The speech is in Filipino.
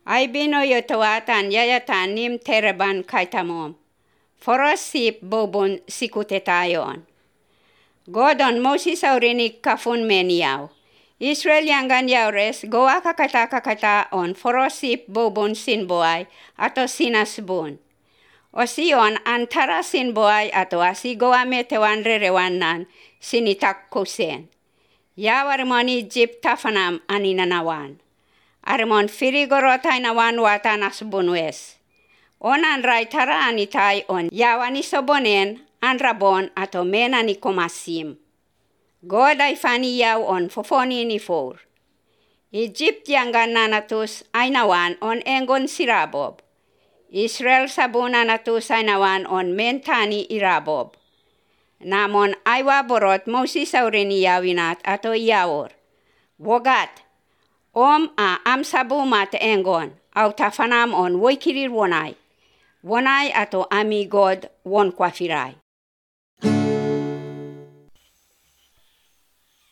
Ay binoyotoatan yayatan nim tereban kaitamom. Forosip bobon sikute tayon. Godon Moses aurinik kafun meniyaw. Israel yangan yaures goa kakata on forosip bobon sinboay ato sinasbun. O siyon antara sinboay ato asigoa metewan rerewanan sinitak kusen. Yawarmon Egypt tafanam aninanawan. Armon firigorotay nawan watanas bunwes. Onan ray tara anitay on yawani sobonen anrabon ato mena ni kumasim. God ay faniyaw on fofoni ni for. Egypt yangan nanatus ay nawan on engon sirabob. Israel sabuna natus ay nawan on mentani irabob. Namon aywa borot Moses auriniawinat ato yawor. Wogat, am sabumat engon, au tafanam on woikirir wonay. Wonay ato ami God won kwafiray.